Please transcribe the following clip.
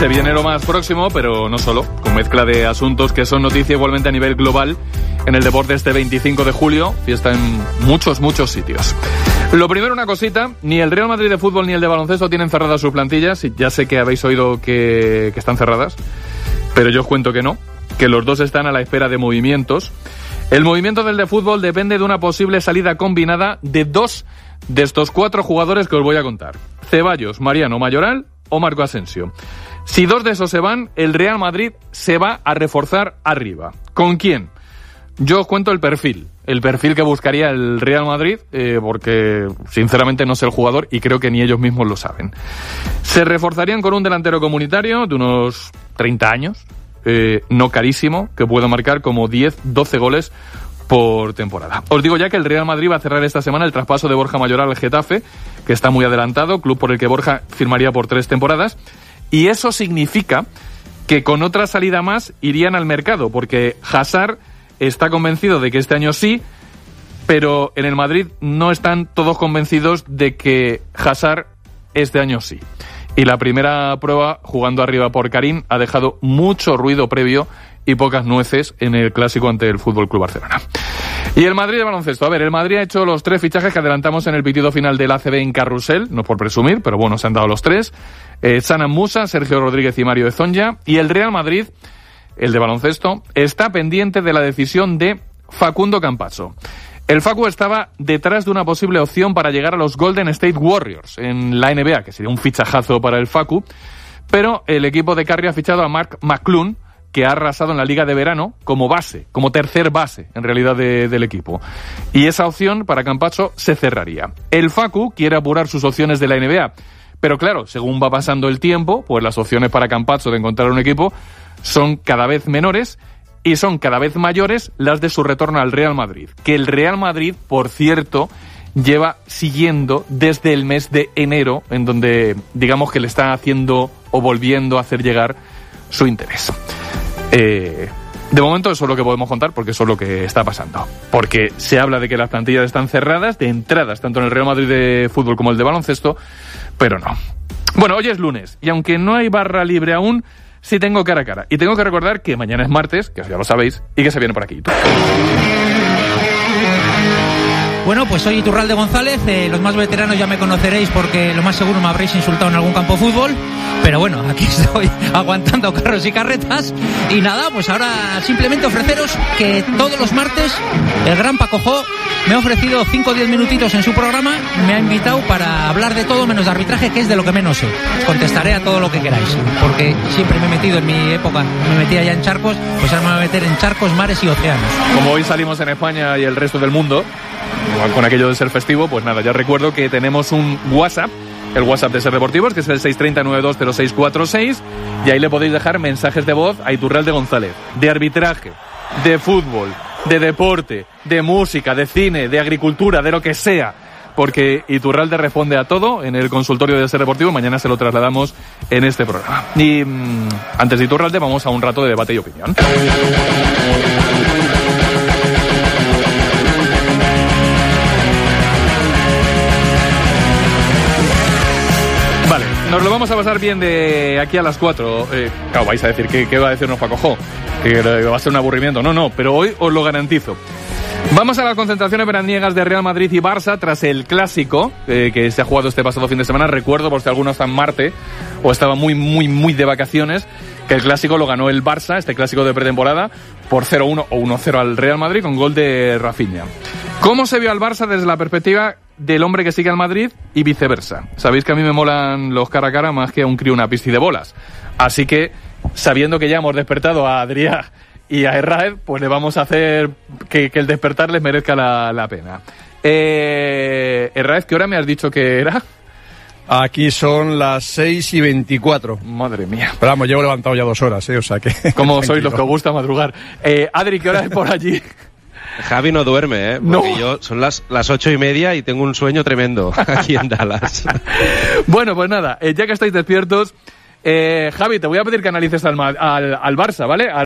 Se viene lo más próximo, pero no solo, con mezcla de asuntos que son noticia igualmente a nivel global en el deporte este 25 de julio, fiesta en muchos sitios. Lo primero, una cosita, ni el Real Madrid de fútbol ni el de baloncesto tienen cerradas sus plantillas, y ya sé que habéis oído que están cerradas, pero yo os cuento que no, que los dos están a la espera de movimientos. El movimiento del de fútbol depende de una posible salida combinada de 2 de estos 4 jugadores que os voy a contar: Ceballos, Mariano, Mayoral o Marco Asensio. Si 2 de esos se van, el Real Madrid se va a reforzar arriba. ¿Con quién? Yo os cuento el perfil que buscaría el Real Madrid, porque sinceramente no sé el jugador y creo que ni ellos mismos lo saben. Se reforzarían con un delantero comunitario de unos 30 años, no carísimo, que pueda marcar como 10-12 goles por temporada. Os digo ya que el Real Madrid va a cerrar esta semana el traspaso de Borja Mayoral al Getafe, que está muy adelantado, club por el que Borja firmaría por 3 temporadas, y eso significa que con otra salida más irían al mercado, porque Hazard está convencido de que este año sí, pero en el Madrid no están todos convencidos de que Hazard este año sí. Y la primera prueba, jugando arriba por Karim, ha dejado mucho ruido previo y pocas nueces en el clásico ante el Fútbol Club Barcelona. Y el Madrid de baloncesto. A ver, el Madrid ha hecho los 3 fichajes que adelantamos en el pitido final del ACB en Carrusel, no por presumir, pero bueno, se han dado los 3. Sanan Musa, Sergio Rodríguez y Mario Ezonja. Y el Real Madrid, el de baloncesto, está pendiente de la decisión de Facundo Campazzo. El Facu estaba detrás de una posible opción para llegar a los Golden State Warriors en la NBA, que sería un fichajazo para el Facu, pero el equipo de Curry ha fichado a Mark McClung, que ha arrasado en la Liga de Verano como base, como tercer base, en realidad, del equipo. Y esa opción para Campazzo se cerraría. El Facu quiere apurar sus opciones de la NBA, pero claro, según va pasando el tiempo, pues las opciones para Campazzo de encontrar un equipo son cada vez menores y son cada vez mayores las de su retorno al Real Madrid. Que el Real Madrid, por cierto, lleva siguiendo desde el mes de enero, en donde digamos que le está haciendo o volviendo a hacer llegar su interés. De momento eso es lo que podemos contar, porque eso es lo que está pasando. Porque se habla de que las plantillas están cerradas de entradas, tanto en el Real Madrid de fútbol como el de baloncesto, pero no. Bueno, hoy es lunes, y aunque no hay barra libre aún, sí tengo cara a cara. Y tengo que recordar que mañana es martes, que ya lo sabéis, y que se viene por aquí. Bueno, pues soy Iturralde González, los más veteranos ya me conoceréis porque lo más seguro me habréis insultado en algún campo de fútbol, pero bueno, aquí estoy aguantando carros y carretas y nada, pues ahora simplemente ofreceros que todos los martes el gran Paco Jo me ha ofrecido 5 o 10 minutitos en su programa, me ha invitado para hablar de todo menos de arbitraje, que es de lo que menos sé. Os contestaré a todo lo que queráis, porque siempre me he metido en mi época, me metía ya en charcos, pues ahora me voy a meter en charcos, mares y océanos. Como hoy salimos en España y el resto del mundo, con aquello de ser festivo, pues nada, ya recuerdo que tenemos un WhatsApp, el WhatsApp de Ser Deportivos, que es el 630-920646, y ahí le podéis dejar mensajes de voz a Iturralde González, de arbitraje, de fútbol, de deporte, de música, de cine, de agricultura, de lo que sea, porque Iturralde responde a todo en el consultorio de Ser Deportivo. Mañana se lo trasladamos en este programa. Y antes de Iturralde vamos a un rato de debate y opinión. Vale, nos lo vamos a pasar bien de aquí a las 4. Claro, vais a decir, ¿qué va a decirnos Paco Jo? Que va a ser un aburrimiento. No, pero hoy os lo garantizo. Vamos a las concentraciones veraniegas de Real Madrid y Barça tras el clásico que se ha jugado este pasado fin de semana. Recuerdo, por si alguno está en Marte o estaba muy de vacaciones, que el clásico lo ganó el Barça, este clásico de pretemporada, por 0-1 o 1-0 al Real Madrid con gol de Rafinha. ¿Cómo se vio al Barça desde la perspectiva del hombre que sigue al Madrid y viceversa? Sabéis que a mí me molan los cara a cara más que a un crío una pista de bolas. Así que, sabiendo que ya hemos despertado a Adrià y a Herráez, pues le vamos a hacer que el despertar les merezca la pena. Herráez, ¿qué hora me has dicho que era? Aquí son las 6:24. Madre mía. Pero vamos, llevo levantado ya 2 horas, o sea que... ¿Cómo sois los que os gusta madrugar? Adri, ¿qué hora es por allí? Javi no duerme, porque no. Yo son las 8:30 y tengo un sueño tremendo aquí en Dallas. Bueno, pues nada, ya que estáis despiertos, Javi, te voy a pedir que analices al Barça, ¿vale?